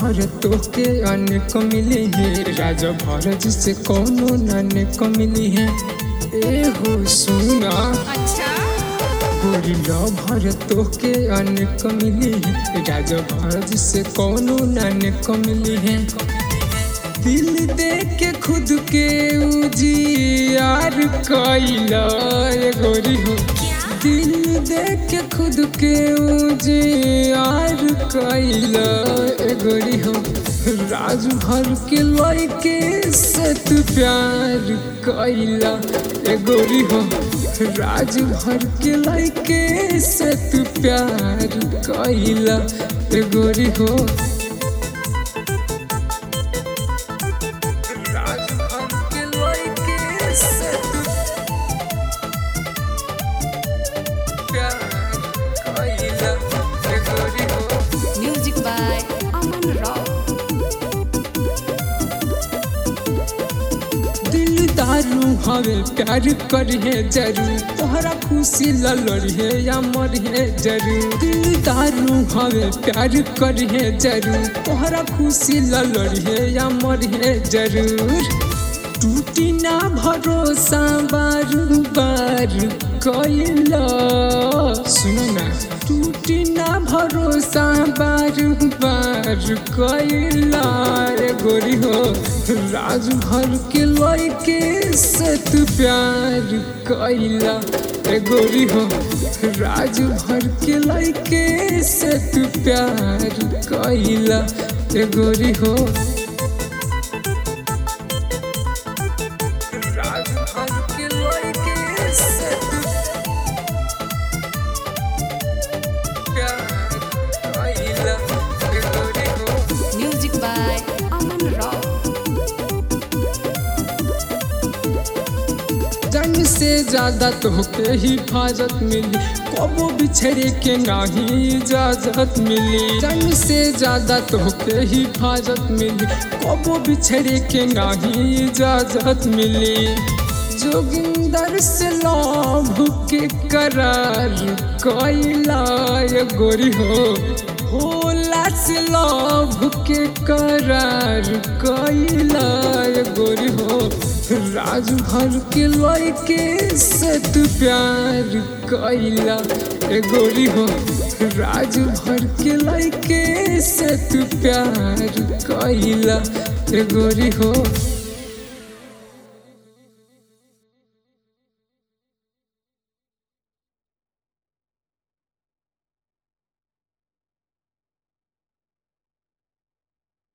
भर तोके अनेक मिली है, राजा भरत से कौनो नानेक मिली है। ए हो सुना अच्छा गोरी भर तोके अनेक मिली है, राजा भरत से कौनो नानेक मिली है। दिल दे के खुद के उजियार कैला गोरी हो, दिल दे के खुद के उजियार कैला गोरी हो। राज भर के लइके से तू प्यार कैला गोरी हो, राज भर के लइके से तू प्यार कैला गोरी हो। म्यूजिक बाय अमन राव। दिलदारू हवे प्यार करिए जरूर, तोहरा खुशी लड़िए या मरिए जरूर। दिलदारू हवे प्यार करिए जरूर, तोहरा खुशी लड़िए या मरिए जरूर। टूटी ना भरोसा बार बार कैला, सुनो ना टूटी ना भरोसा बार बार कैला गोरी हो। राज भर के लइके से तू प्यार कैला गोरी हो, राज भर के लइके से तू प्यार कैला गोरी हो। Music by Aman Rao. जन से ज्यादा तोहके हिफाजत मिली, कबो बिछड़े के नाही इजाजत मिली। जन से ज्यादा तोहके हिफाजत मिली, कबो बिछड़े के नाही इजाजत मिली। जोगिंदर से लव के करार कैला गोरी हो, होला से लव के करार कैला गोरी हो। राज भर के लइके से तू प्यार कैला गोरी हो, राज भर के लइके से तू प्यार कैला गोरी हो।